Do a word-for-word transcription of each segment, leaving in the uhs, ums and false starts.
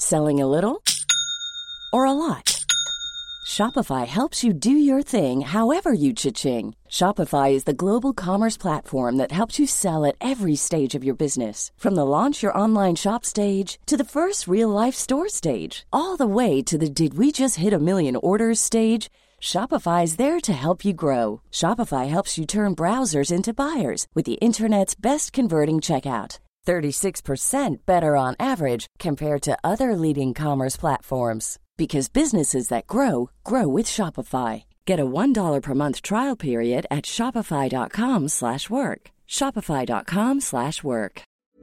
Selling a little or a lot? Shopify helps you do your thing however you cha-ching. Shopify is the global commerce platform that helps you sell at every stage of your business. From the launch your online shop stage to the first real-life store stage, all the way to the did we just hit a million orders stage. Shopify is there to help you grow. Shopify helps you turn browsers into buyers with the internet's best converting checkout. thirty-six percent better on average compared to other leading commerce platforms. Because businesses that grow, grow with Shopify. Get a one dollar per month trial period at shopify.com slash work. Shopify.com slash work.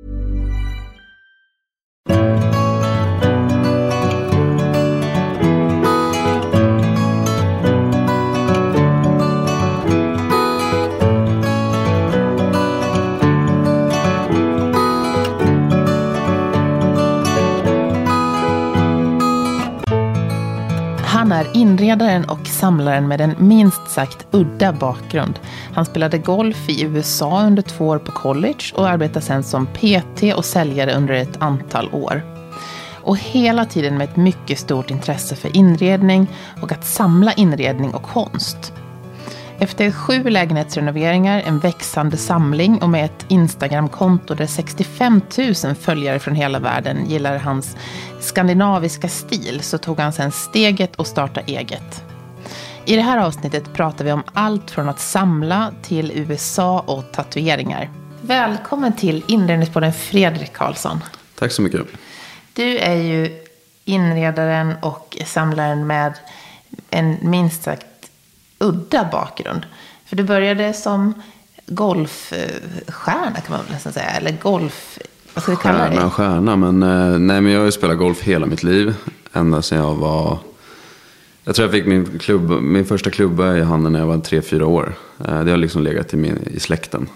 Han är inredaren och samlaren med en minst sagt udda bakgrund. Han spelade golf i U S A under två år på college och arbetade sedan som P T och säljare under ett antal år. Och hela tiden med ett mycket stort intresse för inredning och att samla inredning och konst. Efter sju lägenhetsrenoveringar, en växande samling och med ett Instagramkonto där sextiofem tusen följare från hela världen gillar hans skandinaviska stil, så tog han sedan steget och starta eget. I det här avsnittet pratar vi om allt från att samla till U S A och tatueringar. Välkommen till Inredningspodden Fredrik Karlsson. Tack så mycket. Du är ju inredaren och samlaren med en minst sagt udda bakgrund. För du började som golfstjärna kan man väl nästan säga. Eller golf... Vad ska vi kalla det? Stjärna, stjärna. Men, nej, men jag har ju spelat golf hela mitt liv. Ända sedan jag var... Jag tror jag fick min, klubb, min första klubba i handen när jag var tre fyra år. Det har liksom legat i, min, i släkten.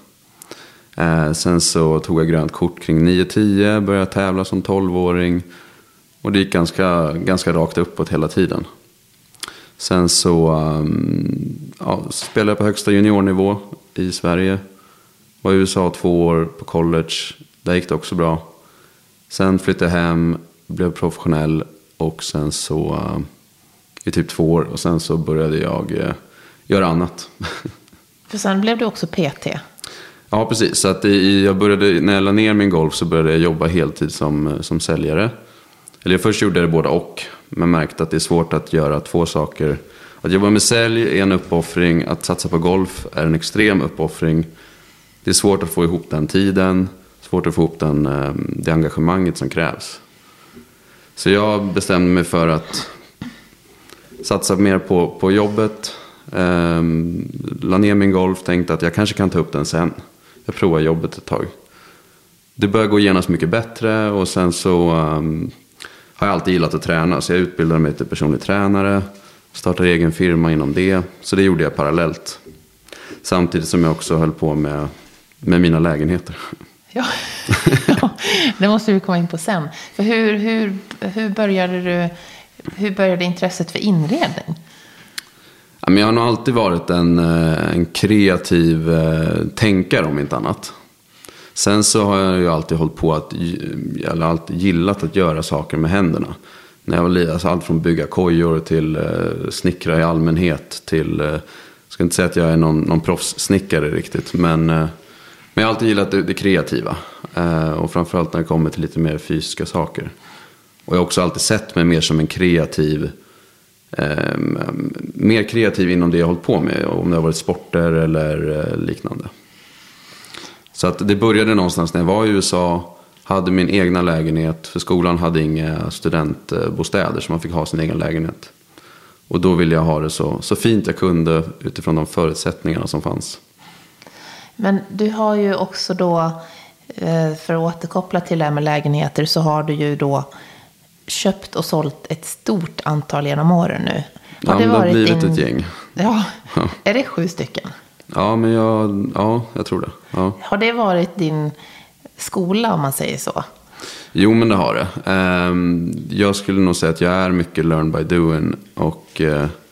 Sen så tog jag grönt kort kring nio tio. Började tävla som tolvåring. Och det gick ganska, ganska rakt uppåt hela tiden. Sen så um, ja, spelade jag på högsta juniornivå i Sverige. Var i U S A två år på college. Där gick det också bra. Sen flyttade jag hem, blev professionell. Och sen så uh, i typ två år. Och sen så började jag uh, göra annat. För sen blev du också P T. Ja, precis. Så att i, jag började, när jag la ner min golf så började jag jobba heltid som, som säljare. Eller jag först gjorde det båda och. Men märkte att det är svårt att göra två saker. Att jobba med sälj är en uppoffring. Att satsa på golf är en extrem uppoffring. Det är svårt att få ihop den tiden. Svårt att få ihop den, det engagemanget som krävs. Så jag bestämde mig för att satsa mer på, på jobbet. Um, la ner min golf. Tänkte att jag kanske kan ta upp den sen. Jag provar jobbet ett tag. Det började gå igenom så mycket bättre. Och sen så... Um, har jag alltid gillat att träna, så jag utbildade mig till personlig tränare, startade egen firma inom det, så det gjorde jag parallellt. Samtidigt som jag också höll på med, med mina lägenheter. Ja. Ja, det måste vi komma in på sen. För hur, hur, hur, började du, hur började intresset för inredning? Ja, men jag har nog alltid varit en, en kreativ tänkare om inte annat. Sen så har jag ju alltid hållit på att, eller alltid gillat att göra saker med händerna. När jag var liten, alltså allt från bygga kojor till eh, snickra i allmänhet till, eh, jag ska inte säga att jag är någon, någon proffssnickare riktigt, men, eh, men jag har alltid gillat det, det kreativa. Eh, och framförallt när det kommer till lite mer fysiska saker. Och jag har också alltid sett mig mer som en kreativ, eh, mer kreativ inom det jag har hållit på med, om det har varit sporter eller eh, liknande. Så att det började någonstans när jag var i U S A, hade min egna lägenhet, för skolan hade inga studentbostäder så man fick ha sin egen lägenhet. Och då ville jag ha det så, så fint jag kunde utifrån de förutsättningarna som fanns. Men du har ju också då, för att återkoppla till det här med lägenheter, så har du ju då köpt och sålt ett stort antal genom åren nu. Har ja, det, det har blivit din... ett gäng. Ja, ja. Är det sju stycken? Ja, men jag, ja, jag tror det. Ja. Har det varit din skola om man säger så? Jo, men det har det. Jag skulle nog säga att jag är mycket learn by doing. Och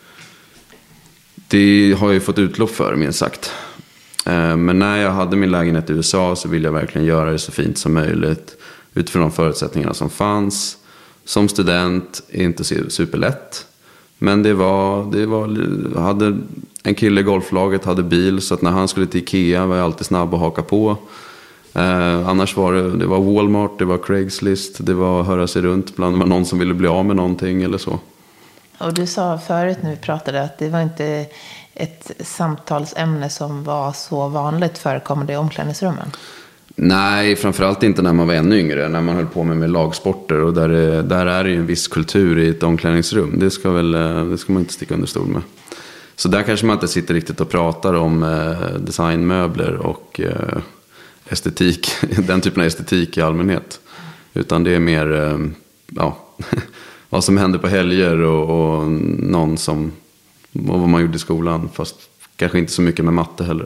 det har jag ju fått utlopp för, minst sagt. Men när jag hade min lägenhet i U S A så ville jag verkligen göra det så fint som möjligt. Utifrån de förutsättningarna som fanns. som student är inte superlätt. Men det var, det var, hade en kille i golflaget hade bil, så att när han skulle till Ikea var jag alltid snabb att haka på. Eh, annars var det, det var Walmart, det var Craigslist, det var höra sig runt bland det var någon som ville bli av med någonting eller så. Och du sa förut när vi pratade att det var inte ett samtalsämne som var så vanligt förekommande i omklädningsrummen. Nej, framförallt inte när man var ännu yngre, när man höll på med, med lagsporter, och där, är, där är det ju en viss kultur i ett omklädningsrum. Det ska, väl, det ska man inte sticka under stol med. Så där kanske man inte sitter riktigt och pratar om eh, designmöbler och eh, estetik, den typen av estetik i allmänhet. Utan det är mer eh, ja, vad som händer på helger och, och någon som, och vad man gjorde i skolan, fast kanske inte så mycket med matte heller.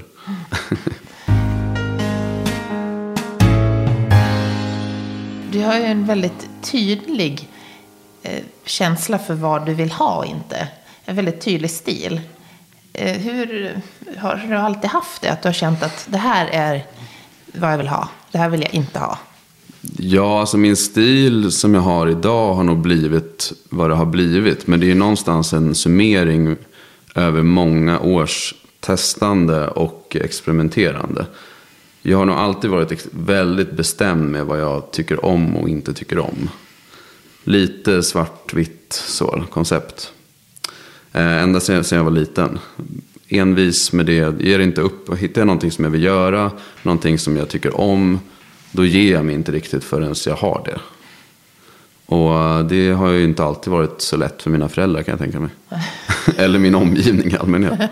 Du har ju en väldigt tydlig eh, känsla för vad du vill ha och inte. En väldigt tydlig stil. Eh, hur har du alltid haft det? Att du har känt att det här är vad jag vill ha. Det här vill jag inte ha. Ja, alltså min stil som jag har idag har nog blivit vad det har blivit. Men det är ju någonstans en summering över många års testande och experimenterande. Jag har nog alltid varit väldigt bestämd med vad jag tycker om och inte tycker om. Lite svartvitt så koncept. Eh, ända sedan jag var liten. Envis med det, ger inte upp. Och hittar jag någonting som jag vill göra, någonting som jag tycker om, då ger jag mig inte riktigt förrän jag har det. Och det har ju inte alltid varit så lätt för mina föräldrar, kan jag tänka mig. Eller min omgivning i allmänhet.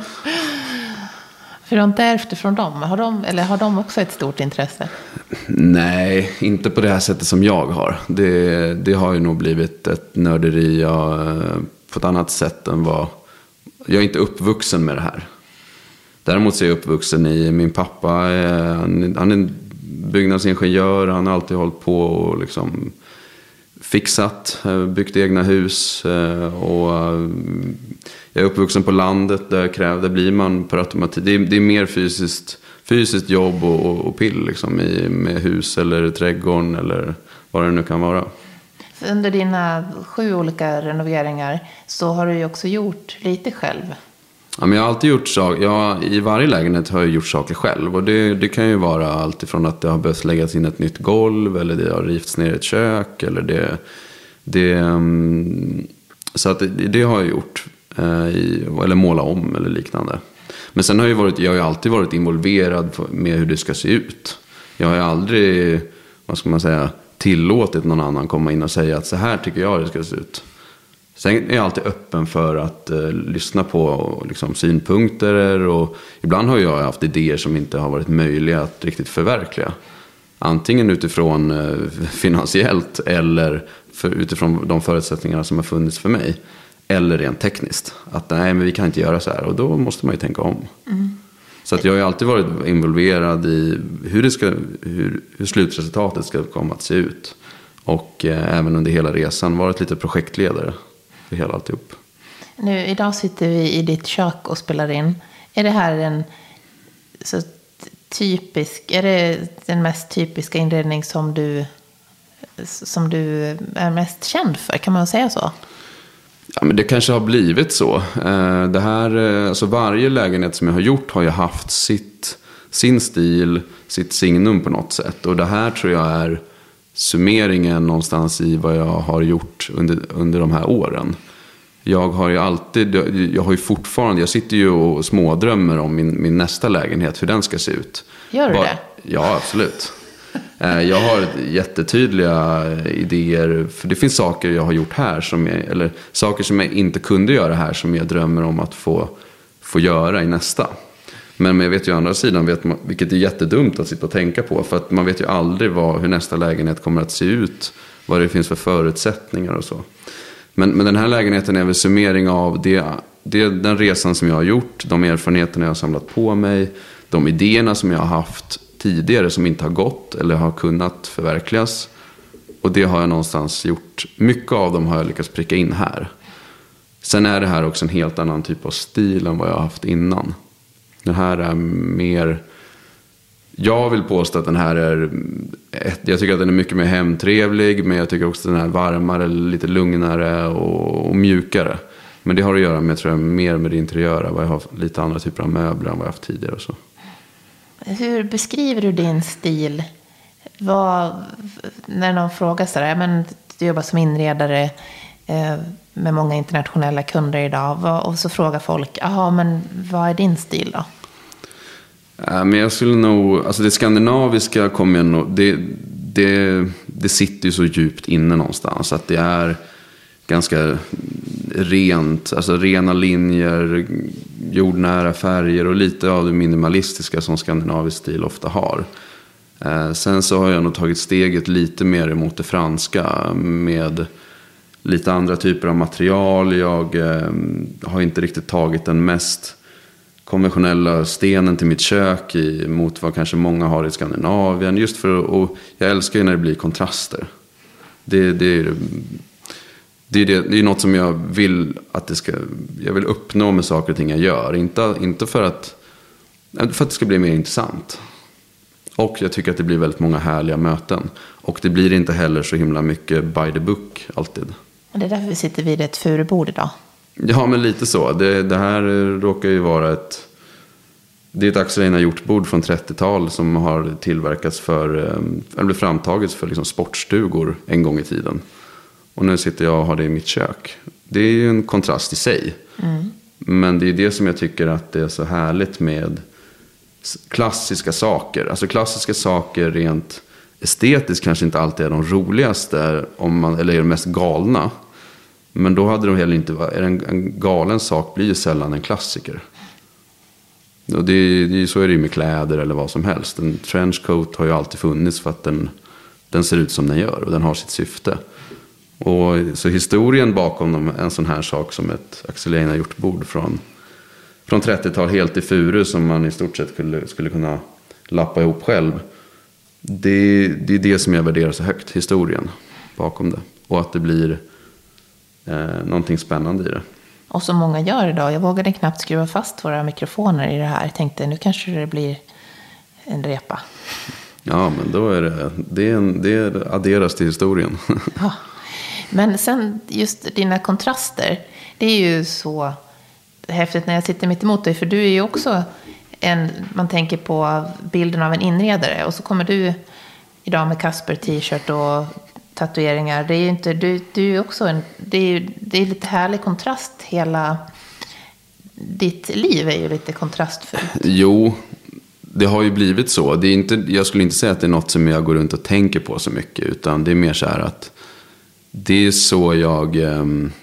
För du har inte ärvt från dem? Har de, eller har de också ett stort intresse? Nej, inte på det här sättet som jag har. Det, det har ju nog blivit ett nörderi jag, på ett annat sätt än vad... Jag är inte uppvuxen med det här. Däremot så är jag uppvuxen i... Min pappa, han, han är en byggnadsingenjör. Han har alltid hållit på och liksom fixat, byggt egna hus. Och jag är uppvuxen på landet, där, kräv, där blir man per automatik. Det är, det är mer fysiskt, fysiskt jobb och, och, och pill liksom, i, med hus eller trädgården eller vad det nu kan vara. Under dina sju olika renoveringar så har du ju också gjort lite själv. Ja, men jag har alltid gjort saker. Jag, i varje lägenhet har jag gjort saker själv. Och det, det kan ju vara allt ifrån att det har behövt läggas in ett nytt golv, eller det har rivits ner ett kök, eller det... det så att det, det har jag gjort. Eller måla om eller liknande. Men sen har jag, varit, jag har ju alltid varit involverad med hur det ska se ut. Jag har ju aldrig, vad ska man säga, tillåtit någon annan komma in och säga att så här tycker jag det ska se ut. Sen är jag alltid öppen för att eh, lyssna på liksom, synpunkter. Och ibland har jag haft idéer som inte har varit möjliga att riktigt förverkliga. Antingen utifrån eh, finansiellt eller för, utifrån de förutsättningar som har funnits för mig. Eller rent tekniskt. Att nej, men vi kan inte göra så här. Och då måste man ju tänka om. Mm. Så att jag har ju alltid varit involverad i hur, det ska, hur, hur slutresultatet ska komma att se ut. Och eh, även under hela resan varit lite projektledare för hela alltihop. Nu, idag sitter vi i ditt kök och spelar in. Är det här en så typisk, är det den mest typiska inredning som du, som du är mest känd för? Kan man säga så? Ja, men det kanske har blivit så. Det här, alltså varje lägenhet som jag har gjort har ju haft sitt, sin stil, sitt signum på något sätt. Och det här tror jag är summeringen någonstans i vad jag har gjort under, under de här åren. Jag har ju alltid, jag har ju fortfarande, jag sitter ju och smådrömmer om min, min nästa lägenhet, hur den ska se ut. Gör du det? Ja, absolut. Jag har jättetydliga idéer, för det finns saker jag har gjort här som jag, eller saker som jag inte kunde göra här som jag drömmer om att få, få göra i nästa. Men jag vet ju å andra sidan, vet man, vilket är jättedumt att sitta och tänka på, för att man vet ju aldrig vad, hur nästa lägenhet kommer att se ut, vad det finns för förutsättningar och så. Men, men den här lägenheten är väl summering av det, det, den resan som jag har gjort, de erfarenheterna jag har samlat på mig, de idéerna som jag har haft tidigare som inte har gått eller har kunnat förverkligas. Och det har jag någonstans gjort. Mycket av dem har jag lyckats pricka in här. Sen är det här också en helt annan typ av stil än vad jag har haft innan. Det här är mer Jag vill påstå att den här är, jag tycker att den är mycket mer hemtrevlig, men jag tycker också att den är varmare, lite lugnare och, och mjukare. Men det har att göra med, tror jag, mer med det interiöra, vad jag har lite andra typer av möbler än vad jag haft tidigare och så. Hur beskriver du din stil? Vad, när någon frågar så där, men du jobbar som inredare eh, med många internationella kunder idag, vad, och så frågar folk, jaha, men vad är din stil då? Men jag skulle nog, alltså det skandinaviska kommer jag nog, det, det, det sitter ju så djupt inne någonstans att det är ganska rent, alltså rena linjer, jordnära färger och lite av det minimalistiska som skandinavisk stil ofta har. Sen så har jag nog tagit steget lite mer emot det franska med lite andra typer av material. Jag har inte riktigt tagit den mest konventionella stenen till mitt kök i, mot vad kanske många har i Skandinavien. Just för, och jag älskar ju när det blir kontraster. Det, det, är, det, är, det är något som jag vill att det ska, jag vill uppnå med saker och ting jag gör. Inte, inte för, att, för att det ska bli mer intressant. Och jag tycker att det blir väldigt många härliga möten. Och det blir inte heller så himla mycket by the book alltid. Och det är därför vi sitter vid ett furubord idag. Ja, men lite så. Det, det här råkar ju vara ett... Det är ett Axel Einar Hjort-bord från trettiotal som har tillverkats för... Eller blev framtagits för liksom sportstugor en gång i tiden. Och nu sitter jag och har det i mitt kök. Det är ju en kontrast i sig. Mm. Men det är det som jag tycker att det är så härligt med klassiska saker. Alltså klassiska saker rent estetiskt kanske inte alltid är de roligaste om man, eller är de mest galna. Men då hade de heller inte varit... En, en galen sak blir ju sällan en klassiker. Och det, det, så är det ju med kläder eller vad som helst. En trenchcoat har ju alltid funnits för att den, den ser ut som den gör. Och den har sitt syfte. Och så historien bakom en sån här sak som ett Axel Einar Hjort-bord från, från trettiotal helt i furu som man i stort sett skulle, skulle kunna lappa ihop själv. Det, det är det som jag värderar så högt. Historien bakom det. Och att det blir... Eh, någonting spännande i det. Och som många gör idag. Jag vågade knappt skruva fast våra mikrofoner i det här. Jag tänkte, nu kanske det blir en repa. Ja, men då är det... Det, är en, det adderas till historien. Ja. Men sen just dina kontraster. Det är ju så häftigt när jag sitter mitt emot dig. För du är ju också en... Man tänker på bilden av en inredare. Och så kommer du idag med Casper t-shirt och... tatueringar. Det är ju inte, du, du är också en, det är, det är lite härlig kontrast. Hela ditt liv är ju lite kontrastfullt. Jo, det har ju blivit så. Det är inte, jag skulle inte säga att det är något som jag går runt och tänker på så mycket. Utan det är mer så här att det är så jag... Um,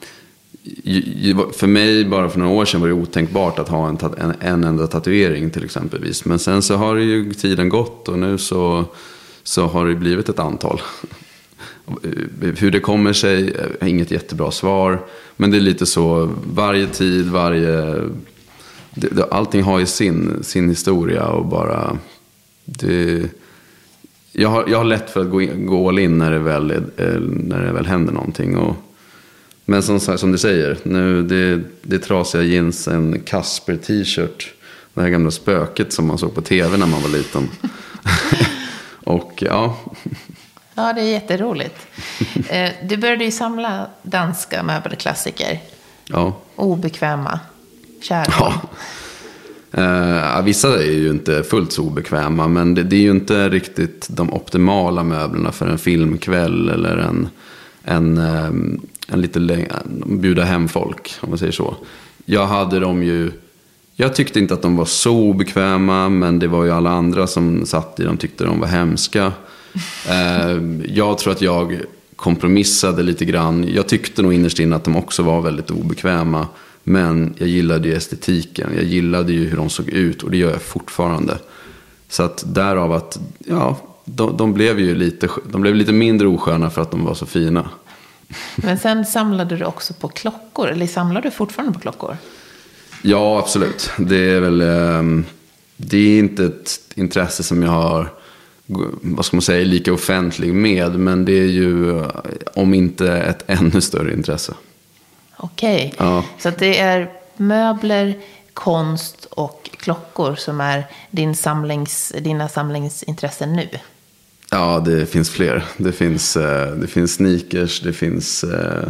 för mig bara för några år sedan var det otänkbart att ha en, en, en enda tatuering till exempelvis. Men sen så har ju tiden gått och nu så, så har det blivit ett antal. Hur det kommer sig är inget jättebra svar. Men det är lite så, varje tid, varje... Det, allting har ju sin, sin historia och bara... Det, jag, har, jag har lätt för att gå, in, gå all in när det väl, när det väl händer någonting. Och, men som, som du säger, nu det, det trasiga jeans, en Casper t-shirt. Det här gamla spöket som man såg på tv när man var liten. Och ja... Ja, det är jätteroligt. Du började ju samla danska möbelklassiker. Ja. Obekväma. Kärlek. Ja. Uh, vissa är ju inte fullt så obekväma. Men det, det är ju inte riktigt de optimala möblerna för en filmkväll. Eller en, en, um, en lite längre... Bjuda hem folk, om man säger så. Jag hade dem ju... Jag tyckte inte att de var så obekväma. Men det var ju alla andra som satt i dem tyckte de var hemska. Jag tror att jag kompromissade lite grann. Jag tyckte nog innerst inne att de också var väldigt obekväma. Men jag gillade ju estetiken. Jag gillade ju hur de såg ut. Och det gör jag fortfarande. Så att därav att ja, de, de blev ju lite, de blev lite mindre osköna för att de var så fina. Men sen samlade du också på klockor. Eller samlar du fortfarande på klockor? Ja, absolut. Det är väl det är inte ett intresse som jag har, vad ska man säga, lika offentlig med. Men det är ju om inte ett ännu större intresse. Okej, ja. Så att det är möbler, konst och klockor som är din samlings, dina samlingsintressen nu? Ja, det finns fler. Det finns, det finns sneakers, det finns eh,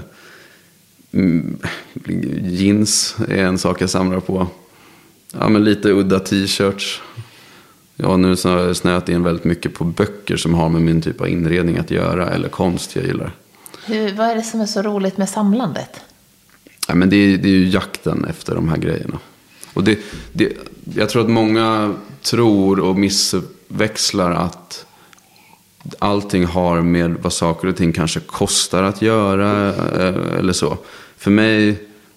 jeans är en sak jag samlar på. Ja, men lite udda t-shirts. Ja, nu så har jag snöat in väldigt mycket på böcker som har med min typ av inredning att göra, eller konst jag gillar. Hur, vad är det som är så roligt med samlandet? Ja, men det, är, det är ju jakten efter de här grejerna. Och det, det, jag tror att många tror och missväxlar att allting har med vad saker och ting kanske kostar att göra eller så. För mig,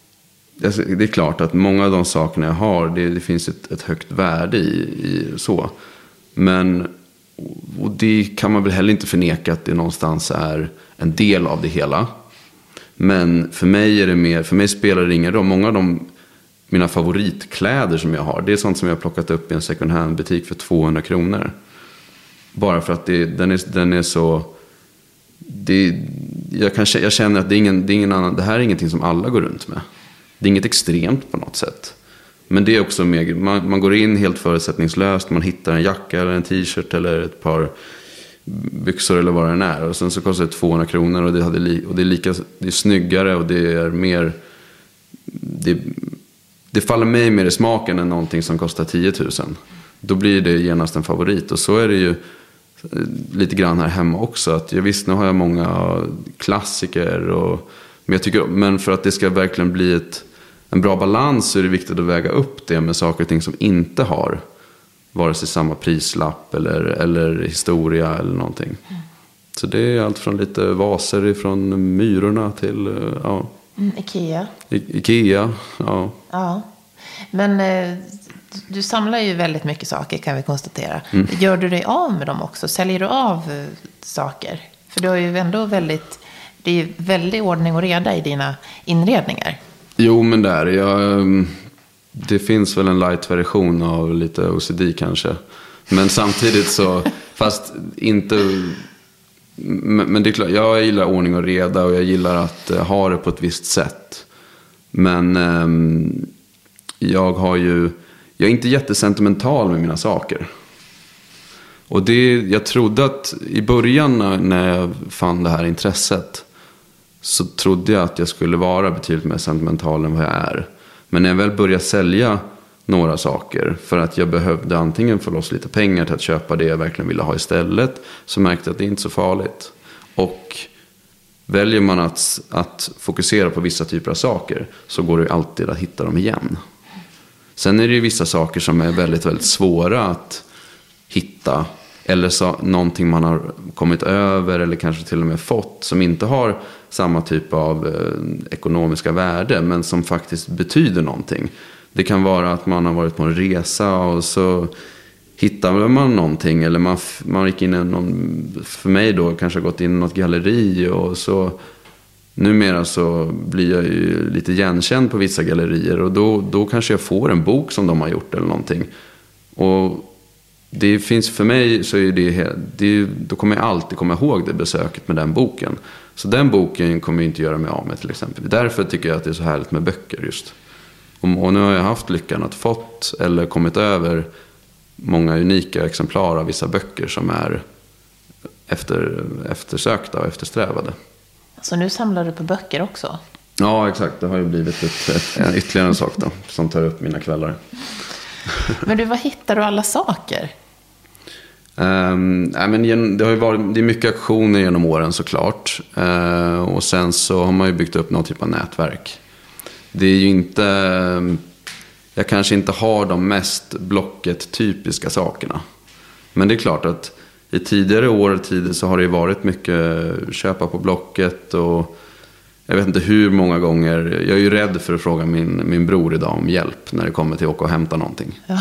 det är klart att många av de sakerna jag har, det, det finns ett, ett högt värde i, i så. Men, och det kan man väl heller inte förneka att det någonstans är en del av det hela. Men för mig är det mer, för mig spelar det ingen roll. Många av de, mina favoritkläder som jag har, det är sånt som jag har plockat upp i en second hand butik för tvåhundra kronor. Bara för att det, den, är, den är så, det, jag, kan, jag känner att det är, ingen, det är ingen annan, det här är ingenting som alla går runt med. Det är inget extremt på något sätt. Men det är också mer, man, man går in helt förutsättningslöst, man hittar en jacka eller en t-shirt eller ett par byxor eller vad det är. Och sen så kostar det tvåhundra kronor och det, hade, och det är lika, det är snyggare och det är mer, det, det faller mig mer i smaken än någonting som kostar tio tusen. Då blir det genast en favorit. Och så är det ju lite grann här hemma också. Att jag visst, nu har jag många klassiker. Och, men, jag tycker, men för att det ska verkligen bli ett, en bra balans så är det viktigt att väga upp det med saker och ting som inte har vare sig samma prislapp eller, eller historia eller någonting. Mm. Så det är allt från lite vaser ifrån Myrorna till ja. Mm, Ikea. I, Ikea, ja. Ja, men eh, du samlar ju väldigt mycket saker kan vi konstatera. Mm. Gör du dig av med dem också? Säljer du av eh, saker? För du har ju ändå väldigt, det är ju väldigt ordning och reda i dina inredningar. Jo, men där, jag, det finns väl en light-version av lite O C D kanske. Men samtidigt så, fast inte, men det är klart, jag gillar ordning och reda och jag gillar att ha det på ett visst sätt. Men um, jag har ju, jag är inte jättesentimental med mina saker. Och det, jag trodde att i början när jag fann det här intresset så trodde jag att jag skulle vara betydligt mer sentimental än vad jag är. Men när jag väl började sälja några saker för att jag behövde antingen få loss lite pengar till att köpa det jag verkligen ville ha istället, så märkte jag att det inte är så farligt. Och väljer man att, att fokusera på vissa typer av saker så går det alltid att hitta dem igen. Sen är det ju vissa saker som är väldigt, väldigt svåra att hitta. Eller så, någonting man har kommit över eller kanske till och med fått som inte har samma typ av eh, ekonomiska värde men som faktiskt betyder någonting. Det kan vara att man har varit på en resa och så hittar man någonting. Eller man, man gick in i någon, för mig då kanske gått in i något galleri och så numera så blir jag ju lite igenkänd på vissa gallerier och då, då kanske jag får en bok som de har gjort eller någonting. Och det finns för mig så är det, det då kommer jag alltid komma ihåg det besöket med den boken. Så den boken kommer jag inte göra mig av med till exempel. Därför tycker jag att det är så härligt med böcker just. Och, och nu har jag haft lyckan att fått eller kommit över många unika exemplar av vissa böcker som är efter, eftersökta och eftersträvade. Så nu samlar du på böcker också? Ja, exakt. Det har ju blivit ett, ett, en ytterligare en sak då, som tar upp mina kvällar. Men du, vad hittar du alla saker? Um, nej, men det har ju varit, det är mycket aktioner genom åren såklart. Uh, och sen så har man ju byggt upp någon typ av nätverk. Det är ju inte, jag kanske inte har de mest Blocket typiska sakerna. Men det är klart att i tidigare år och tider så har det ju varit mycket köpa på Blocket och jag vet inte hur många gånger. Jag är ju rädd för att fråga min, min bror idag om hjälp när det kommer till att åka och hämta någonting. Ja.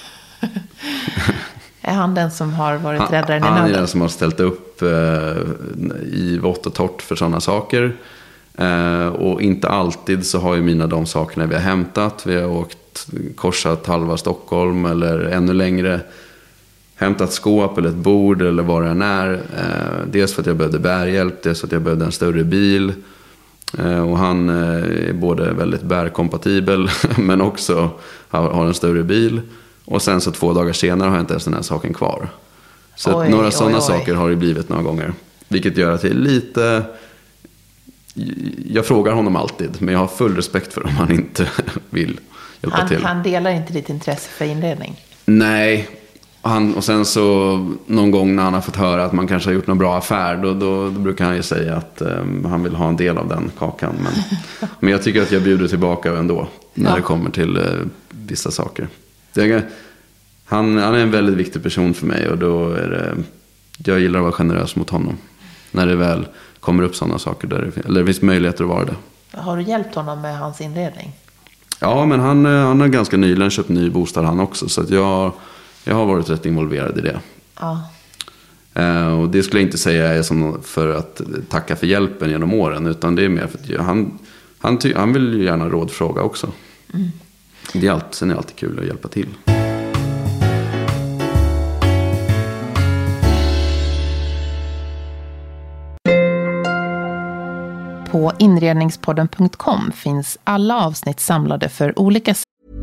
Är han den som har varit räddaren i nöden? Han är den den som har ställt upp eh, i vått och torrt för sådana saker. Eh, och inte alltid så har ju mina de sakerna vi har hämtat. Vi har åkt, korsat halva Stockholm eller ännu längre. Hämtat skåp eller ett bord eller vad det än är. Eh, dels för att jag behövde bärhjälp, dels för att jag behövde en större bil. Och han är både väldigt bärkompatibel men också har, har en större bil. Och sen så två dagar senare har jag inte ens den här saken kvar. Så oj, att några oj, sådana oj. saker har det blivit några gånger. Vilket gör att det är lite... Jag frågar honom alltid, men jag har full respekt för om han inte vill hjälpa han, till. Han delar inte ditt intresse för inredning? Nej. Han, och sen så någon gång när han har fått höra att man kanske har gjort någon bra affär, då, då, då brukar han ju säga att um, han vill ha en del av den kakan. Men, men jag tycker att jag bjuder tillbaka ändå när ja. det kommer till uh, vissa saker. Det, han, han är en väldigt viktig person för mig, och då är det, jag gillar att vara generös mot honom. När det väl kommer upp sådana saker där det, eller det finns möjligheter att vara det. Har du hjälpt honom med hans inredning? Ja, men han, han har ganska nyligen köpt ny bostad han också, så att jag... Jag har varit rätt involverad i det. Ja. Uh, och det skulle jag inte säga är som för att tacka för hjälpen genom åren. Utan det är mer för att han, han, ty- han vill ju gärna rådfråga också. Mm. Det är alltid, sen är det alltid kul att hjälpa till. På inredningspodden punkt com finns alla avsnitt samlade för olika.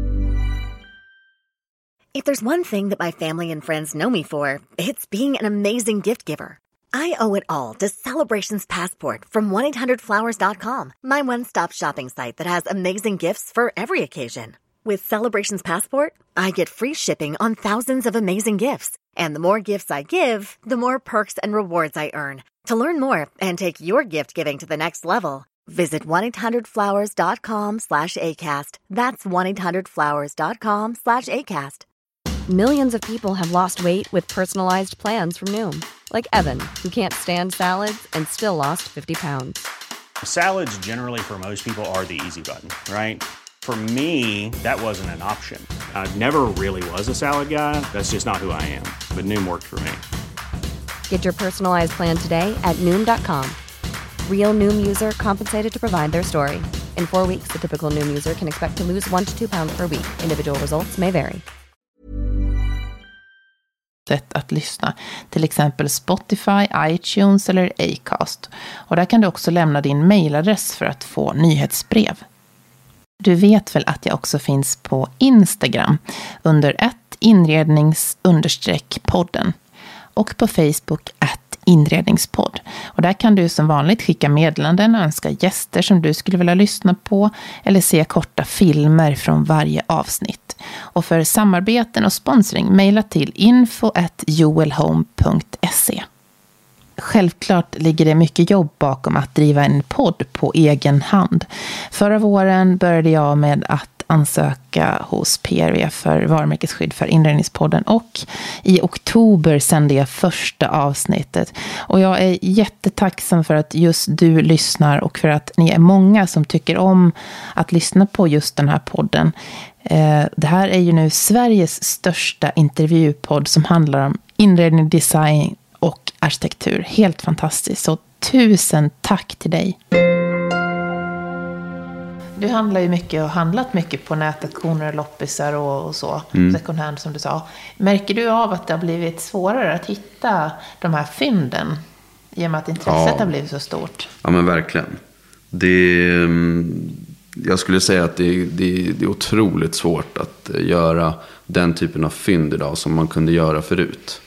If there's one thing that my family and friends know me for, it's being an amazing gift giver. I owe it all to Celebrations Passport from one eight hundred flowers dot com, my one-stop shopping site that has amazing gifts for every occasion. With Celebrations Passport, I get free shipping on thousands of amazing gifts. And the more gifts I give, the more perks and rewards I earn. To learn more and take your gift giving to the next level, visit one eight hundred flowers dot com slash ACAST. That's one eight hundred flowers dot com slash ACAST. Millions of people have lost weight with personalized plans from Noom. Like Evan, who can't stand salads and still lost fifty pounds. Salads generally for most people are the easy button, right? For me, that wasn't an option. I never really was a salad guy. That's just not who I am. But Noom worked for me. Get your personalized plan today at Noom dot com. Real Noom user compensated to provide their story. In four weeks, the typical Noom user can expect to lose one to two pounds per week. Individual results may vary. Sätt att lyssna, till exempel Spotify, iTunes eller Acast. Och där kan du också lämna din mailadress för att få nyhetsbrev. Du vet väl att jag också finns på Instagram under ett inrednings understreck podden och på Facebook ett inredningspodd. Och där kan du som vanligt skicka meddelanden och önska gäster som du skulle vilja lyssna på eller se korta filmer från varje avsnitt. Och för samarbeten och sponsring, mejla till info at joelhome punkt se. Självklart ligger det mycket jobb bakom att driva en podd på egen hand. Förra våren började jag med att ansöka hos P R V för varumärkesskydd för inredningspodden, och i oktober sände jag första avsnittet. Och jag är jättetacksam för att just du lyssnar och för att ni är många som tycker om att lyssna på just den här podden. Det här är ju nu Sveriges största intervjupodd som handlar om inredning, design och arkitektur. Helt fantastiskt. Så tusen tack till dig. Du handlar ju mycket och handlat mycket på nätauktioner, loppisar och, och så. Mm. Second hand som du sa. Märker du av att det har blivit svårare att hitta de här fynden i och med att intresset ja. har blivit så stort? Ja, men verkligen. Det, jag skulle säga att det, det, det är otroligt svårt att göra den typen av fynd idag som man kunde göra förut.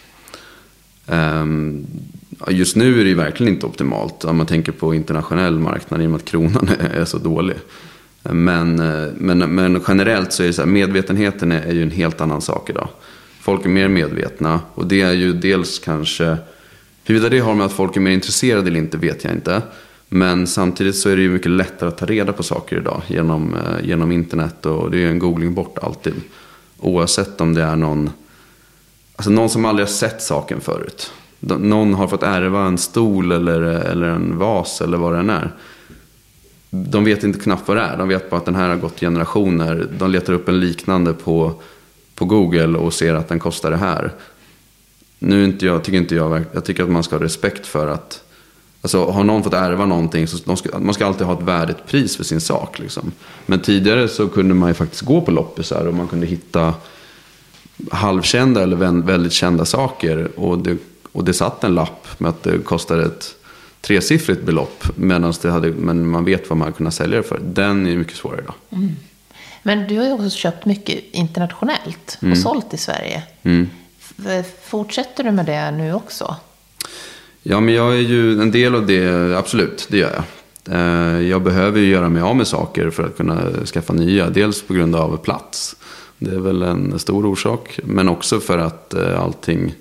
Just nu är det verkligen inte optimalt om man tänker på internationell marknad i och med att kronan är så dålig. Men, men, men generellt så är det så här, medvetenheten är, är ju en helt annan sak idag. Folk är mer medvetna, och det är ju dels kanske, huruvida det har med att folk är mer intresserade eller inte vet jag inte. Men samtidigt så är det ju mycket lättare att ta reda på saker idag genom, genom internet, och det är ju en googling bort alltid. Oavsett om det är någon, alltså någon som aldrig har sett saken förut. Någon har fått ärva en stol eller, eller en vas eller vad det än är. De vet inte knappt vad det är. De vet bara att den här har gått generationer. De letar upp en liknande på, på Google och ser att den kostar det här. Nu inte jag, tycker inte jag, jag tycker att man ska ha respekt för att, alltså har någon fått ärva någonting så de ska, man ska alltid ha ett värdigt pris för sin sak liksom. Men tidigare så kunde man ju faktiskt gå på loppisar och man kunde hitta halvkända eller väldigt kända saker, och det, och det satt en lapp med att det kostade ett tresiffrigt belopp, medan det hade, men man vet vad man kunde sälja det för. Den är mycket svårare idag. Mm. Men du har ju också köpt mycket internationellt och mm. sålt i Sverige. Mm. Fortsätter du med det nu också? Ja, men jag är ju en del av det, absolut, det gör jag. Jag behöver ju göra mig av med saker för att kunna skaffa nya. Dels på grund av plats. Det är väl en stor orsak. Men också för att allting...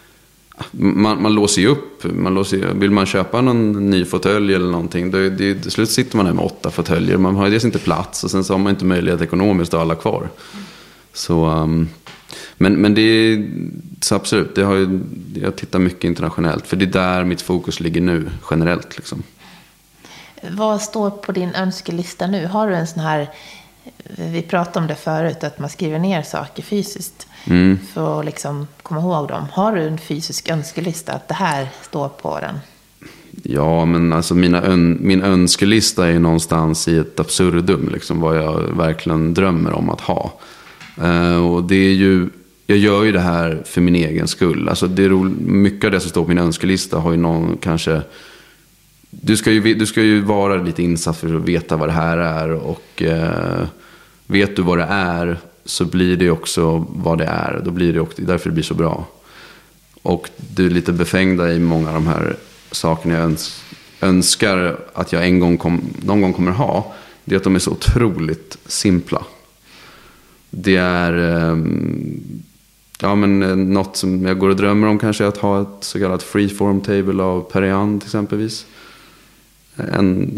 Man, man låser ju upp. Man låser, vill man köpa någon ny fåtölj eller någonting, då det, till slut sitter man här med åtta fåtöljer. Man har ju dels inte plats och sen så har man inte möjlighet ekonomiskt att ha alla kvar. Så... Um, Men, men det är så absolut, det har ju, jag tittar mycket internationellt. För det är där mitt fokus ligger nu, generellt. Liksom. Vad står på din önskelista nu? Har du en sån här, vi pratade om det förut, att man skriver ner saker fysiskt. Mm. För att liksom komma ihåg dem. Har du en fysisk önskelista, att det här står på den? Ja, men alltså mina ön, min önskelista är någonstans i ett absurdum. Liksom, vad jag verkligen drömmer om att ha. Uh, och det är ju, jag gör ju det här för min egen skull. Alltså det är ro, mycket av det som står på min önskelista har ju någon kanske... Du ska ju, du ska ju vara lite insatt för att veta vad det här är. Och uh, vet du vad det är, så blir det också vad det är. Då blir det också, därför det blir så bra. Och det är lite befängda i många av de här sakerna jag öns, önskar att jag en gång kom, någon gång kommer ha. Det är att de är så otroligt simpla. Det är ja, men något som jag går och drömmer om kanske, att ha ett så kallat freeform table av Perian till exempelvis. En,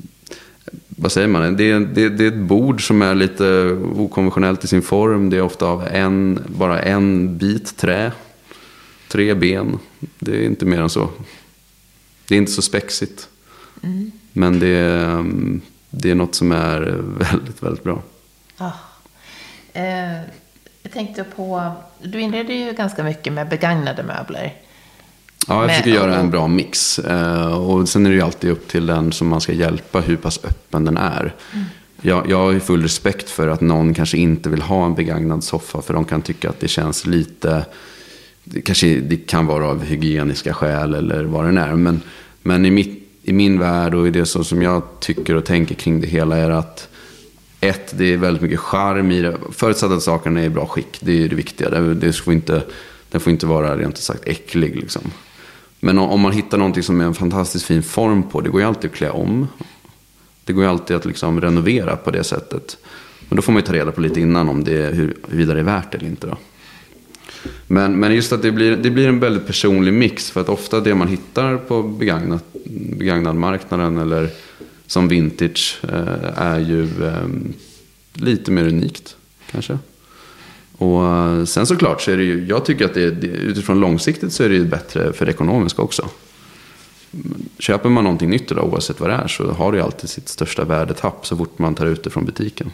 vad säger man? Det är, det, det är ett bord som är lite okonventionellt i sin form. Det är ofta av en, bara en bit trä. Tre ben. Det är inte mer än så. Det är inte så spexigt. Mm. Men det är, det är något som är väldigt, väldigt bra. Ah. Eh, jag tänkte på, du inreder ju ganska mycket med begagnade möbler. Ja, jag med, försöker göra en bra mix. Eh, och sen är det ju alltid upp till den som man ska hjälpa hur pass öppen den är. Mm. Jag, jag har ju full respekt för att någon kanske inte vill ha en begagnad soffa, för de kan tycka att det känns lite, det kanske det kan vara av hygieniska skäl eller vad det är. Men, men i, mitt, i min värld och i det så som jag tycker och tänker kring det hela är att ett, det är väldigt mycket charm i det. Förutsatt att sakerna är i bra skick. Det är det viktiga. Det, det får inte, den får inte vara rent sagt äcklig. Liksom. Men om, om man hittar någonting som är en fantastiskt fin form på, det går ju alltid att klä om. Det går ju alltid att liksom renovera på det sättet. Men då får man ju ta reda på lite innan om det är, hur, huruvida det är värt det eller inte. Då. Men, men just att det blir, det blir en väldigt personlig mix. För att ofta det man hittar på begagnad, begagnad marknaden eller som vintage eh, är ju eh, lite mer unikt kanske. Och eh, sen såklart så är det ju, jag tycker att det, det utifrån långsiktigt så är det ju bättre för det ekonomiska också. Köper man någonting nytt idag, oavsett vad det är, så har det ju alltid sitt största värdetapp så fort man tar ut det från butiken.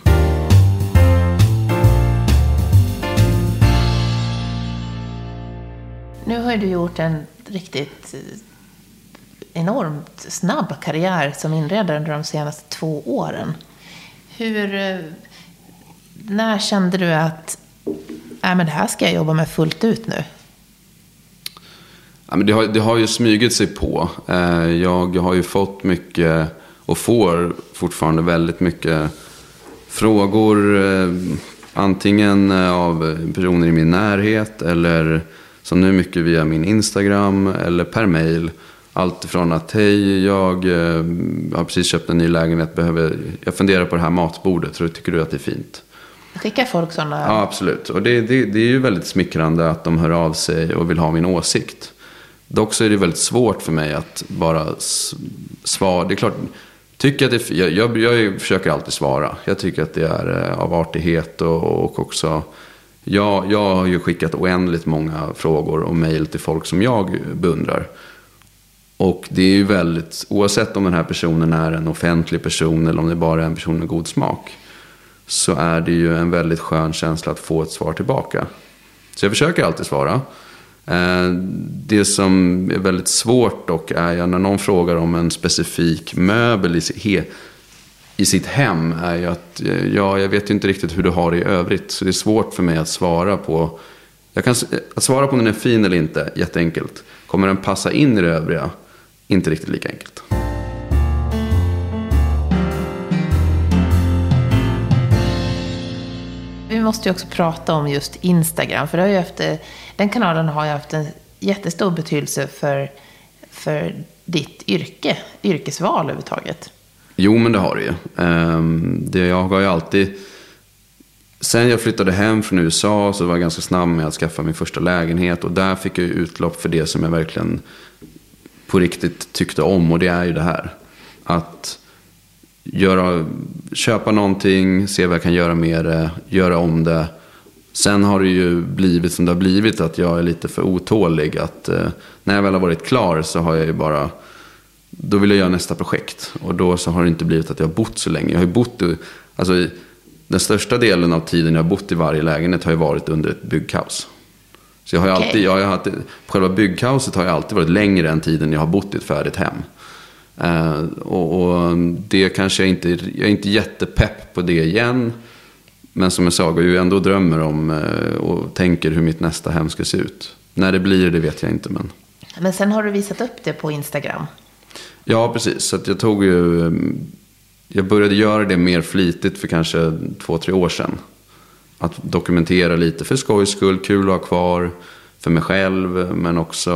Nu har du gjort en riktigt enormt snabb karriär som inredare under de senaste två åren. Hur, när kände du att äh, men det här ska jag jobba med fullt ut nu? Ja, men det, har, det har ju smugit sig på. Jag har ju fått mycket och får fortfarande väldigt mycket frågor, antingen av personer i min närhet eller som nu mycket via min Instagram eller per mail. Allt från att hej, jag eh, har precis köpt en ny lägenhet, behöver, jag funderar på det här matbordet, så tycker du att det är fint? Skickar folk sådana? Ja, absolut. Och det, det, det är ju väldigt smickrande att de hör av sig och vill ha min åsikt. Dock så är det väldigt svårt för mig att bara svara. Det är klart, tycker att det, jag, jag, jag försöker alltid svara. Jag tycker att det är av artighet och, och också... Jag, jag har ju skickat oändligt många frågor och mejl till folk som jag beundrar. Och det är ju väldigt, oavsett om den här personen är en offentlig person eller om det bara är en person med god smak, så är det ju en väldigt skön känsla att få ett svar tillbaka. Så jag försöker alltid svara. Det som är väldigt svårt dock är ju när någon frågar om en specifik möbel i sitt, i sitt hem, är ju att ja, jag vet ju inte riktigt hur du har det i övrigt, så det är svårt för mig att svara på. Jag kan, att svara på om den är fin eller inte, jätteenkelt. Kommer den passa in i det övriga? inte riktigt lika enkelt. Vi måste ju också prata om just Instagram. För det har ju haft, den kanalen har ju haft en jättestor betydelse för, för ditt yrke, yrkesval överhuvudtaget. Jo, men det har det ju. Um, det, jag har ju alltid... Sen jag flyttade hem från U S A så var jag ganska snabb med att skaffa min första lägenhet. Och där fick jag utlopp för det som jag verkligen på riktigt tyckte om. Och det är ju det här. Att göra, köpa någonting, se vad jag kan göra med det, göra om det. Sen har det ju blivit som det har blivit, att jag är lite för otålig. Att eh, när jag väl har varit klar så har jag ju bara... Då vill jag göra nästa projekt. Och då så har det inte blivit att jag har bott så länge. Jag har ju bott... Alltså, den största delen av tiden jag har bott i varje lägenhet har ju varit under ett byggkaos. Så jag har ju okay. alltid... Jag har haft, själva byggkaoset har ju alltid varit längre än tiden jag har bott i ett färdigt hem. Uh, och, och det kanske jag inte... Jag är inte jättepepp på det igen. Men som jag sa, jag ju ändå drömmer om uh, och tänker hur mitt nästa hem ska se ut. När det blir det vet jag inte, men... Men sen har du visat upp det på Instagram. Ja, precis. Så att jag tog ju... Jag började göra det mer flitigt för kanske två, tre år sedan. Att dokumentera lite för skojs skull, kul att ha kvar för mig själv. Men också...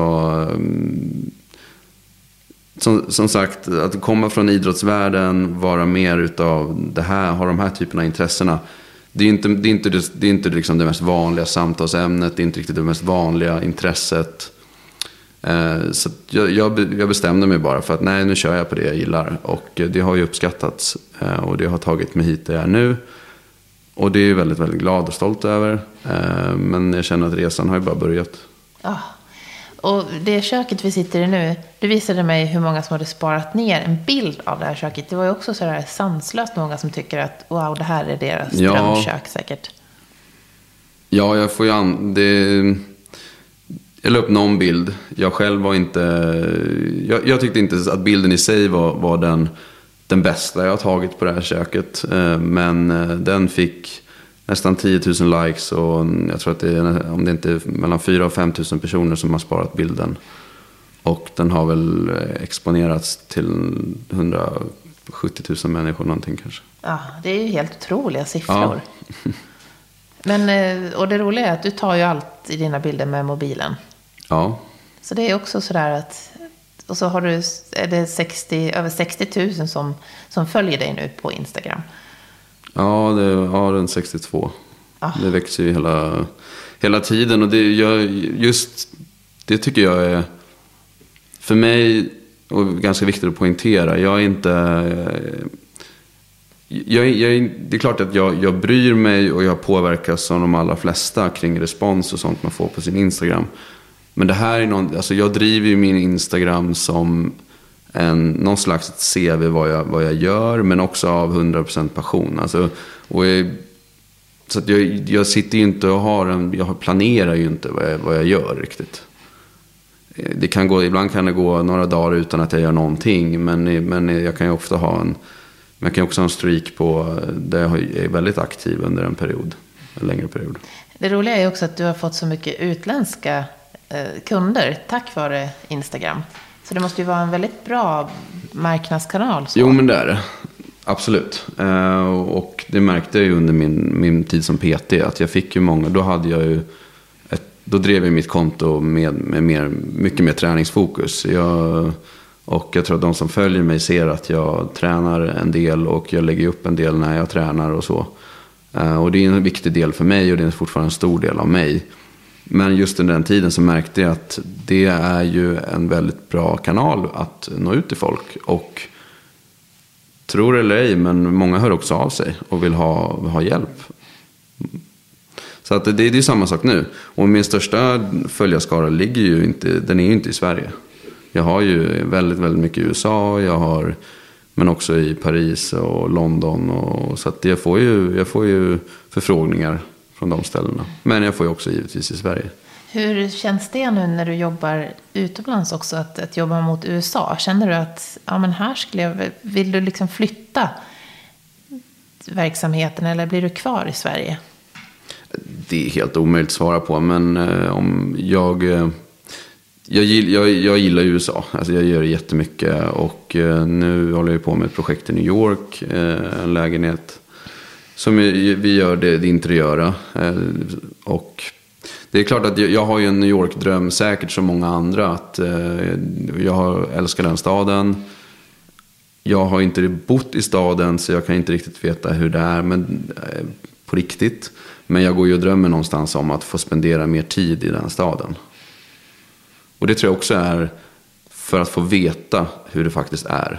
Som, som sagt, att komma från idrottsvärlden, vara mer utav det här, ha de här typerna av intressena. Det är inte, det är inte, det är inte liksom det mest vanliga samtalsämnet, det är inte riktigt det mest vanliga intresset. Så jag, jag bestämde mig bara för att nej, nu kör jag på det jag gillar. Och det har ju uppskattats och det har tagit mig hit där jag är nu. Och det är jag väldigt, väldigt glad och stolt över. Men jag känner att resan har ju bara börjat. Ja. Och det köket vi sitter i nu, du visade mig hur många som hade sparat ner en bild av det här köket. Det var ju också så där sanslöst många som tycker att wow, det här är deras ja. drömkök säkert. Ja, jag får ju an... Det... Jag la upp någon bild. Jag själv var inte... Jag, jag tyckte inte att bilden i sig var, var den, den bästa jag har tagit på det här köket. Men den fick nästan tio tusen likes. Och jag tror att det är, om det inte är mellan fyra och fem tusen personer som har sparat bilden. Och den har väl exponerats till hundrasjuttio tusen människor någonting kanske. Ja, det är ju helt otroliga siffror. Ja. Men, och det roliga är att du tar ju allt i dina bilder med mobilen. Ja. Så det är också sådär att... Och så har du är det sextio, över sextio tusen som, som följer dig nu på Instagram. Ja, det har en sextiotvå. Ah. Det växer ju hela, hela tiden. Och det, jag, just, det tycker jag är... För mig, och ganska viktigt att poängtera, jag är inte... Jag, jag, det är klart att jag, jag bryr mig och jag påverkas som de allra flesta kring respons och sånt man får på sin Instagram. Men det här är någon, alltså jag driver ju min Instagram som en, någon slags C V vad jag, vad jag gör, men också av hundra procent passion. Alltså, och jag, så att jag, jag sitter ju inte och har en, jag planerar ju inte vad jag, vad jag gör riktigt. Det kan gå, ibland kan det gå några dagar utan att jag gör någonting, men, men jag kan ju ofta ha en Men jag kan också ha en streak på där jag är väldigt aktiv under en period, en längre period. Det roliga är också att du har fått så mycket utländska eh, kunder tack vare Instagram. Så det måste ju vara en väldigt bra marknadskanal. Så. Jo, men det är det. Absolut. Eh, och det märkte jag ju under min, min tid som P T att jag fick ju många, då hade jag ju ett, då drev jag mitt konto med, med mer, mycket mer träningsfokus. Jag... Och jag tror att de som följer mig ser att jag tränar en del och jag lägger upp en del när jag tränar och så. Och det är en viktig del för mig och det är fortfarande en stor del av mig. Men just under den tiden så märkte jag att det är ju en väldigt bra kanal att nå ut till folk. Och tror eller ej, men många hör också av sig och vill ha, vill ha hjälp. Så att det, det är samma sak nu. Och min största följarskara ligger ju inte, den är ju inte i Sverige. Jag har ju väldigt, väldigt mycket i U S A, jag har, men också i Paris och London. Och, så att jag får ju, jag får ju förfrågningar från de ställena. Men jag får ju också givetvis i Sverige. Hur känns det nu när du jobbar utomlands också, att, att jobba mot U S A? Känner du att ja, men här skulle jag, vill du liksom flytta verksamheten eller blir du kvar i Sverige? Det är helt omöjligt att svara på, men eh, om jag... Eh, Jag, jag, jag gillar U S A. Alltså jag gör jättemycket. Och eh, nu håller jag på med ett projekt i New York. Eh, en lägenhet. Som vi, vi gör det, det interiöra. Eh, och det är klart att jag, jag har ju en New York-dröm. Säkert som många andra. Att eh, jag har, älskar den staden. Jag har inte bott i staden. Så jag kan inte riktigt veta hur det är. Men eh, på riktigt. Men jag går ju och drömmer någonstans om att få spendera mer tid i den staden. Och det tror jag också är för att få veta hur det faktiskt är.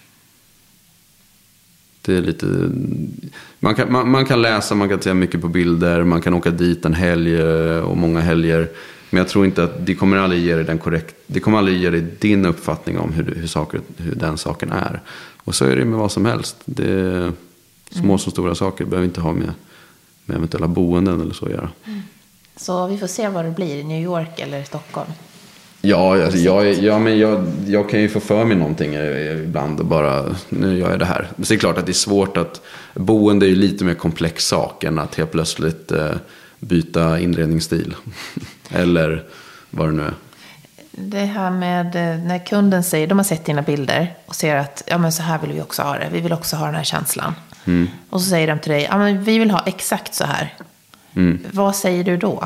Det är lite... Man kan, man, man kan läsa, man kan se mycket på bilder. Man kan åka dit en helg och många helger. Men jag tror inte att det kommer aldrig ge dig den korrekt... Det kommer aldrig ge dig din uppfattning om hur, hur, saker, hur den saken är. Och så är det med vad som helst. Det är små som stora saker. Det behöver inte ha med, med eventuella boenden eller så att göra. Mm. Så vi får se vad det blir i New York eller i Stockholm. Ja, alltså jag, ja men jag, jag kan ju få för mig någonting ibland och bara, nu gör jag det här. Men det är klart att det är svårt att, boende är ju lite mer komplex sak än att helt plötsligt eh, byta inredningsstil. Eller vad det nu är. Det här med när kunden säger, de har sett dina bilder och ser att ja men så här vill vi också ha det. Vi vill också ha den här känslan. Mm. Och så säger de till dig, ja men vi vill ha exakt så här. Mm. Vad säger du då?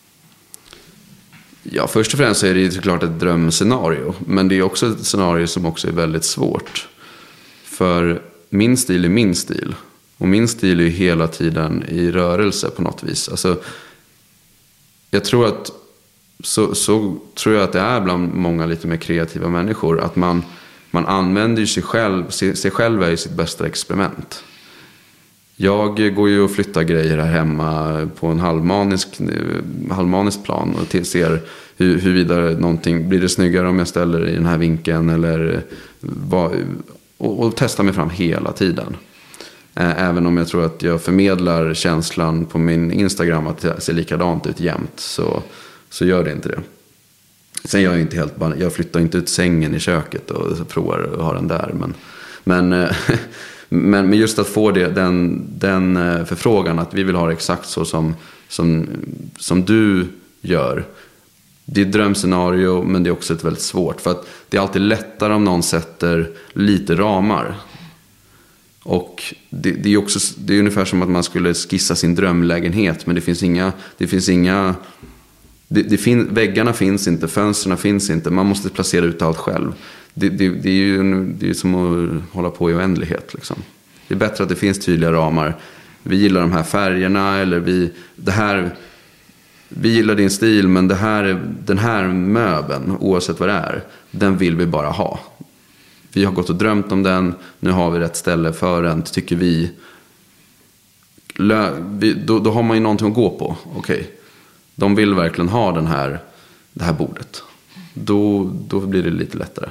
Ja, först och främst så är det ju såklart ett drömscenario. Men det är också ett scenario som också är väldigt svårt. För min stil är min stil. Och min stil är ju hela tiden i rörelse på något vis. Alltså, jag tror att så, så tror jag att det är bland många lite mer kreativa människor. Att man, man använder sig själv, sig, sig själv är sitt bästa experiment. Jag går ju och flyttar grejer här hemma på en halvmanisk, halvmanisk plan och ser hur, huruvida någonting blir det snyggare om jag ställer i den här vinkeln eller vad, och, och testar mig fram hela tiden. Även om jag tror att jag förmedlar känslan på min Instagram att det ser likadant ut jämt, så, så gör det inte det. Sen gör jag inte helt bara, jag flyttar inte ut sängen i köket och provar att ha den där, men men Men just att få det, den, den förfrågan att vi vill ha det exakt så som, som, som du gör. Det är ett drömscenario, men det är också ett väldigt svårt. För att det är alltid lättare om någon sätter lite ramar. Och det, det är också, det är ungefär som att man skulle skissa sin drömlägenhet. Men det finns inga... Det finns inga det, det fin, väggarna finns inte, fönsterna finns inte. Man måste placera ut allt själv. Det, det, det är ju det är som att hålla på i oändlighet liksom. Det är bättre att det finns tydliga ramar. Vi gillar de här färgerna, eller vi, det här, vi gillar din stil, men det här, den här möbeln, oavsett vad det är, den vill vi bara ha. Vi har gått och drömt om den, nu har vi rätt ställe för den, tycker vi. Lö, vi då, då har man ju någonting att gå på. Okej, de vill verkligen ha den här, det här bordet. Då, då blir det lite lättare.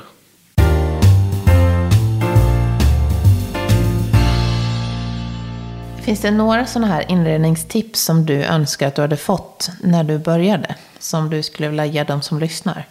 Finns det några sådana här inredningstips som du önskar att du hade fått när du började? Som du skulle vilja ge dem som lyssnar?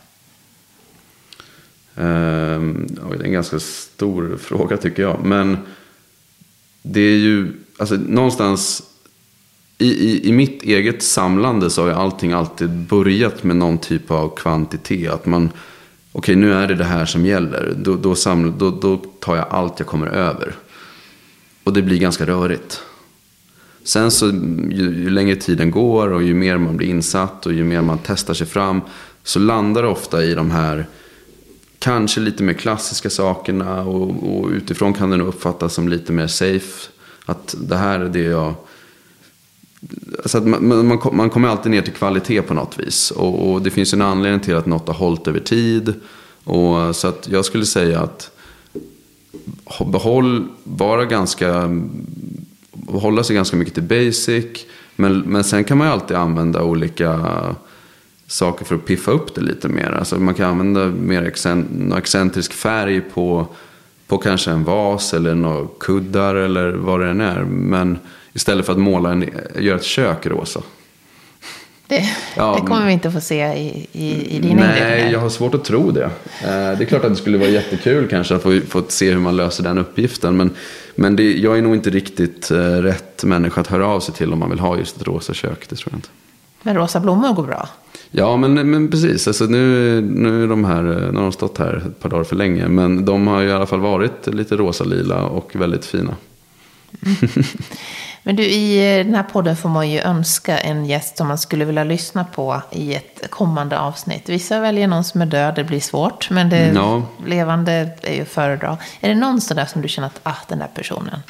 Um, det är en ganska stor fråga tycker jag. Men det är ju, alltså någonstans i, i, i mitt eget samlande så har ju allting alltid börjat med någon typ av kvantitet. Att man, okej, nu är det det här som gäller. Då, då, saml, då, då tar jag allt jag kommer över. Och det blir ganska rörigt. Sen så ju, ju längre tiden går och ju mer man blir insatt och ju mer man testar sig fram, så landar det ofta i de här kanske lite mer klassiska sakerna, och, och utifrån kan det nog uppfattas som lite mer safe. Att det här är det jag... Alltså att man, man, man kommer alltid ner till kvalitet på något vis. Och, och det finns en anledning till att något har hållit över tid. Och, så att jag skulle säga att behåll, vara ganska... hålla sig ganska mycket till basic, men, men sen kan man ju alltid använda olika saker för att piffa upp det lite mer. Alltså man kan använda mer accent, excentrisk färg på, på kanske en vas eller några kuddar eller vad det än är, men istället för att måla en, göra ett kök rosa. Det, ja, det kommer vi inte få se i, i, i dina Nej, inredningar. Jag har svårt att tro det. Det är klart att det skulle vara jättekul kanske att få, få se hur man löser den uppgiften. Men, men det, jag är nog inte riktigt rätt människa att höra av sig till om man vill ha just ett rosa kök. Det tror jag inte. Men rosa blommor går bra. Ja, men, men precis. Alltså nu, nu är de här, nu har de stått här ett par dagar för länge. Men de har i alla fall varit lite rosa-lila och väldigt fina. Mm. Men du, i den här podden får man ju önska en gäst som man skulle vilja lyssna på i ett kommande avsnitt. Vissa väljer någon som är död, det blir svårt. Men det ja. levande är ju föredra. Är det någon sån där som du känner att, ah, den där personen?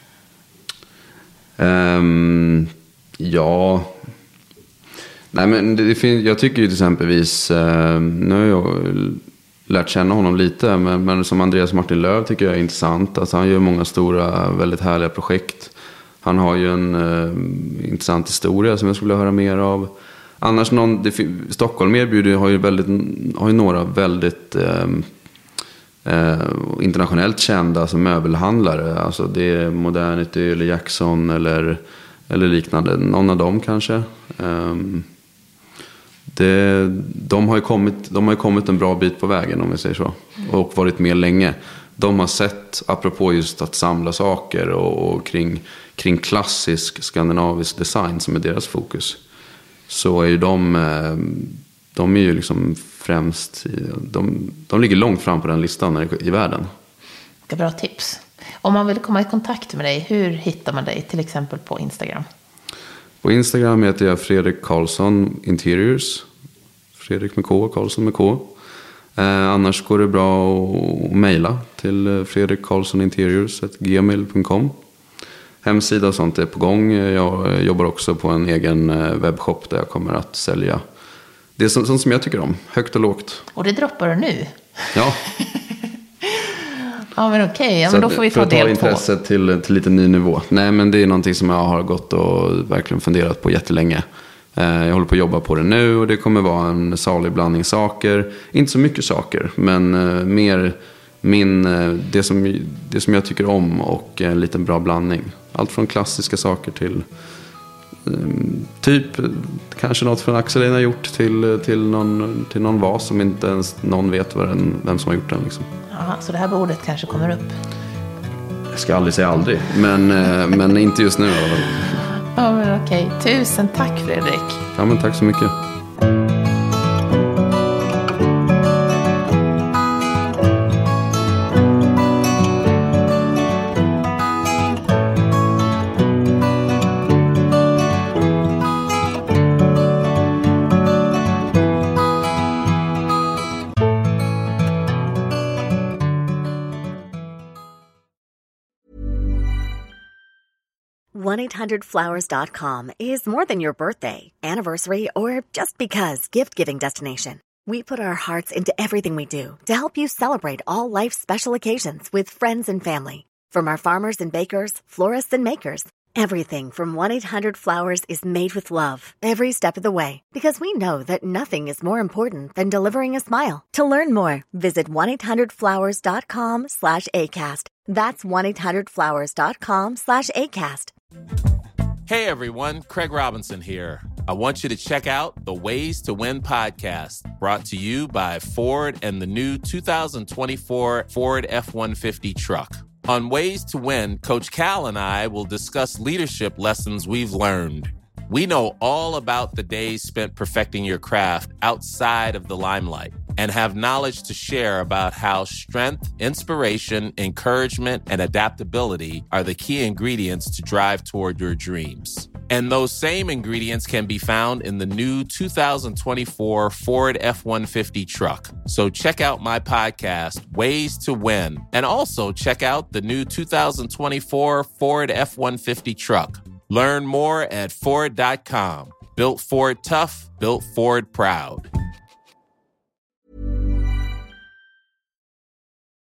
Um, ja... Nej, men det finns, jag tycker ju till exempelvis, eh, nu har jag lärt känna honom lite, men, men som Andreas Martin Löv tycker jag är intressant. Alltså han gör många stora, väldigt härliga projekt. Han har ju en eh, intressant historia som jag skulle vilja höra mer av. Annars, någon, det, Stockholm erbjuder har ju, väldigt, har ju några väldigt eh, eh, internationellt kända alltså möbelhandlare. Alltså det är Modernity eller Jackson eller, eller liknande. Någon av dem kanske. Um, Det, de, har ju kommit, de har ju kommit en bra bit på vägen, om vi säger så. Och varit med länge. De har sett, apropå just att samla saker och, och kring, kring klassisk skandinavisk design som är deras fokus. Så är ju de, de är ju liksom främst, de, de ligger långt fram på den listan i världen. Vilka bra tips. Om man vill komma i kontakt med dig, hur hittar man dig till exempel på Instagram? På Instagram heter jag Fredrik Karlsson Interiors. Fredrik med K, Karlsson med K. Eh, annars går det bra att mejla till fredrik karlsson interiors snabel-a gmail punkt com. Hemsida och sånt är på gång. Jag jobbar också på en egen webbshop där jag kommer att sälja det som, sånt som jag tycker om. Högt och lågt. Och det droppar du nu? Ja. Ja, men okej. Ja, men då får vi ta del på. För att ta intresset till, till lite ny nivå. Nej, men det är någonting som jag har gått och verkligen funderat på jättelänge. Jag håller på att jobba på det nu och det kommer vara en salig blandning saker. Inte så mycket saker, men mer min, det, som, det som jag tycker om och en liten bra blandning. Allt från klassiska saker till typ kanske något från Axel har gjort till, till, någon, till någon vas som inte ens någon vet vad den, vem som har gjort den liksom. Aha, så det här bordet kanske kommer upp? Jag ska aldrig säga aldrig, men, men inte just nu. Ja, men okej. Tusen tack, Fredrik. Ja, men tack så mycket. one eight hundred flowers dot com is more than your birthday, anniversary, or just because gift-giving destination. We put our hearts into everything we do to help you celebrate all life's special occasions with friends and family. From our farmers and bakers, florists and makers, everything from one eight hundred flowers is made with love every step of the way, because we know that nothing is more important than delivering a smile. To learn more, visit one eight hundred flowers dot com slash ACAST. That's one eight hundred flowers dot com slash ACAST. Hey everyone, Craig Robinson here. I want you to check out the Ways to Win podcast, brought to you by Ford and the new two thousand twenty-four Ford F one fifty truck. On Ways to Win, Coach Cal and I will discuss leadership lessons we've learned. We know all about the days spent perfecting your craft outside of the limelight and have knowledge to share about how strength, inspiration, encouragement, and adaptability are the key ingredients to drive toward your dreams. And those same ingredients can be found in the new two thousand twenty-four Ford F one fifty truck. So check out my podcast, Ways to Win, and also check out the new two thousand twenty-four Ford F one fifty truck. Learn more at Ford dot com. Built Ford tough, built Ford proud.